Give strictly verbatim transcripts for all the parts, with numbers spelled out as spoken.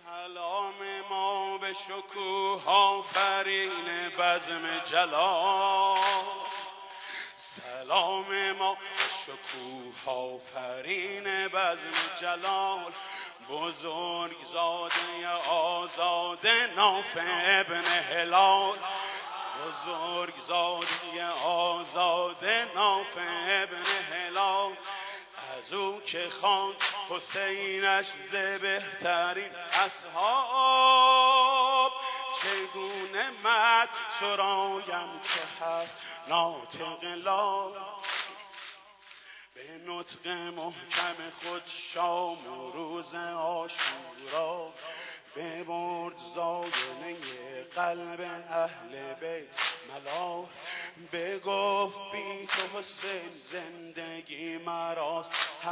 سلام ما به شکوه آفرین بزم جلال، سلام ما به شکوه آفرین بزم جلال، بزرگ زاده آزاد ناف ابن هلال، بزرگ زاده آزاد ناف ابن هلال، از او که خواند حسینش ز بهترین اصحاب، چگونه مد سرایم که هست ناطق لا، به نطق محکم خود شام و روز عاشورا، ببرد زاینه قلب اهل بیت ملال، بگفت بی تو حسین زندگی مراست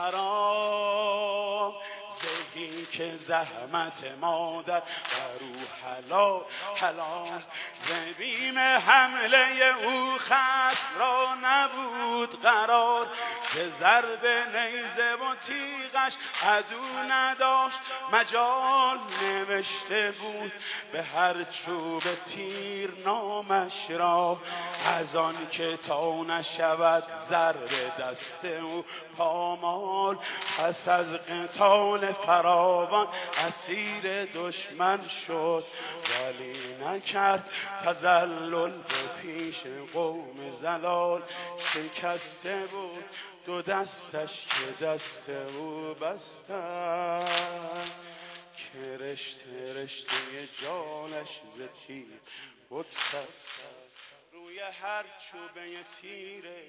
حرام، زهی که زحمت مادر برو حلال حلال، ز بیم حمله او خصم را نبود قرار، ز ضرب نیزه و تیغش عدو نداشت مجال، نوشته بود به هر چوب تیر نامش را، از آن که تا نشود ضرب دست او پامال، پس از قتال فراوان اسیر دشمن شد، ولی نکرد تذلل به پیش قوم زلال، شکسته بود دو دستش که دست او بستن، که رشته رشته جانش ز تیر بگسست، روی هر چوبه تیرش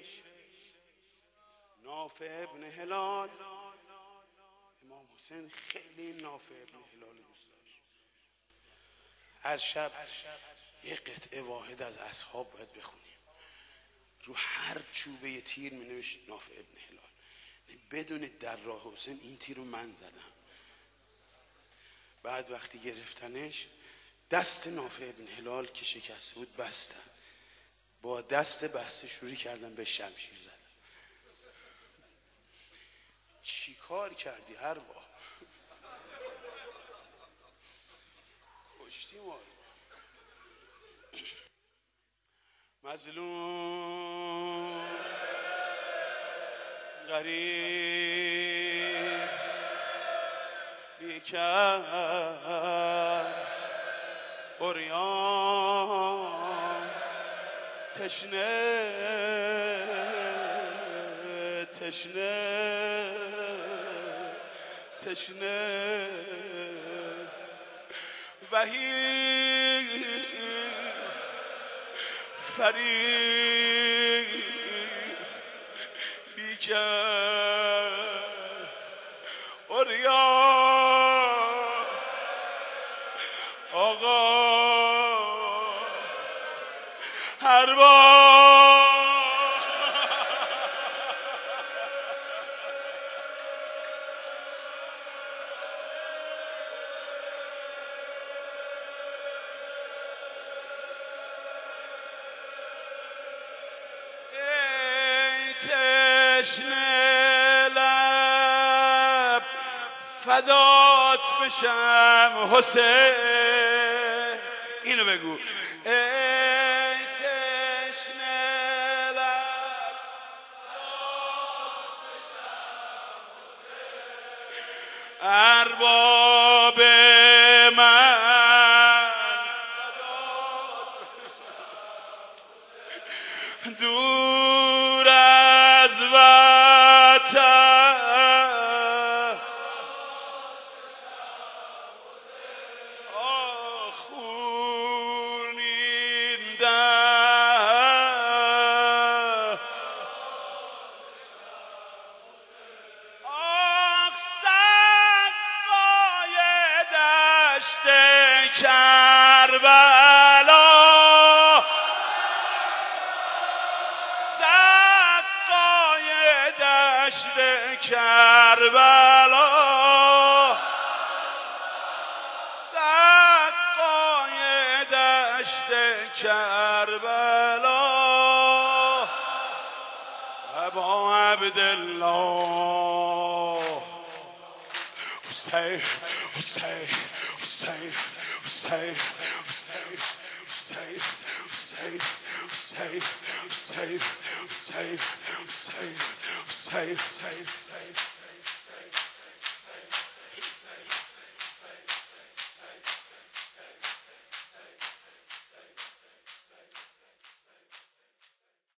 ناف ابن هلال. امام حسین خیلی ناف ابن هلال دوست داشت، هر شب یه قطعه واحد از اصحاب باید بخونیم، رو هر چوبه تیر می نوشت ناف ابن هلال، بدون در راه حسین این تیر رو من زدم. بعد وقتی گرفتنش دست ناف ابن هلال که شکسته بود بستن، با دست بسته شروع کردن به شمشیر زدن. چی کار کردی هر با کشتی ما رو. مظلوم غریب بیکس عریان تشنه تشنه تشنه وحید فرید بیکس عریان آقا هر بار ای تشنه لب فدات بشم حسین، اینو بگو. ای تشنه لب فدات بشم حسین، ارباب من فدات بشم دور از وطن، کربلا سقای دشت کربلا، سقای دشت کربلا، ابا عبدالله حسین Hussein, Hussein, Hussein, Hussein, Hussein, Hussein, Hussein, Hussein, Hussein, Hussein, Hussein, Hussein,